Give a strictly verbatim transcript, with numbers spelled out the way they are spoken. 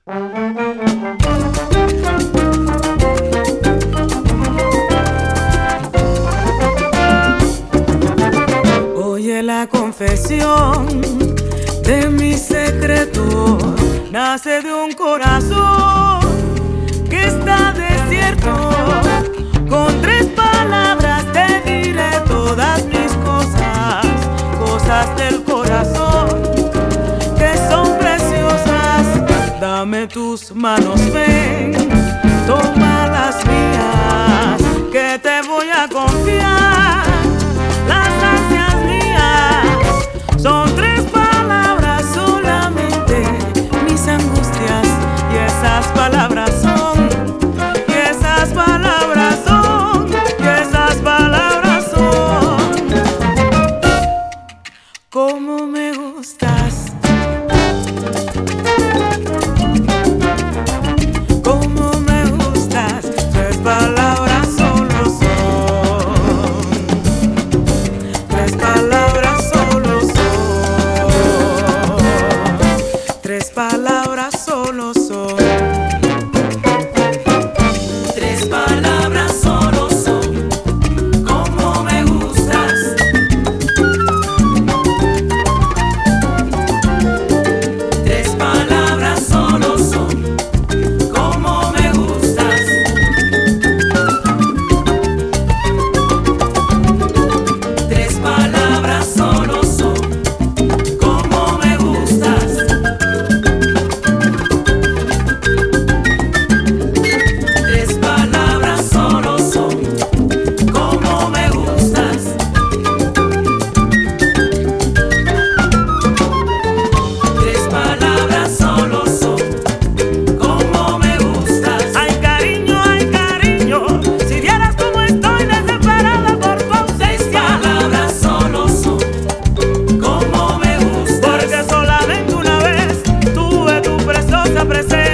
Oye, la confesión de mi secreto nace de un corazón que está desierto. Con tres palabras te diré todas mis cosas, cosas del corazón que son preciosas. Dame tus manos, ven, toma las mías, que te voy a confiar. Las ansias mías son tres palabras solamente, mis angustias, y esas palabras son, y esas palabras son, y esas palabras son. Cómo me gustas, cómo me gustas, tres palabras solo son, tres palabras solo son, tres palabras solo son, tres palabras solo son. Cómo me gustas, tres palabras solo son. Cómo me gustas, tres palabras solo son. Cómo me gustas, tres palabras solo son. Cómo me gustas, tres palabras solo son. Cómo me gustas. Ay, cariño, ay, cariño, si vieras cómo estoy desesperada por tu ausencia. Tres palabras solo son. Cómo me gustas. Porque solamente una vez tuve tu preciosa presencia.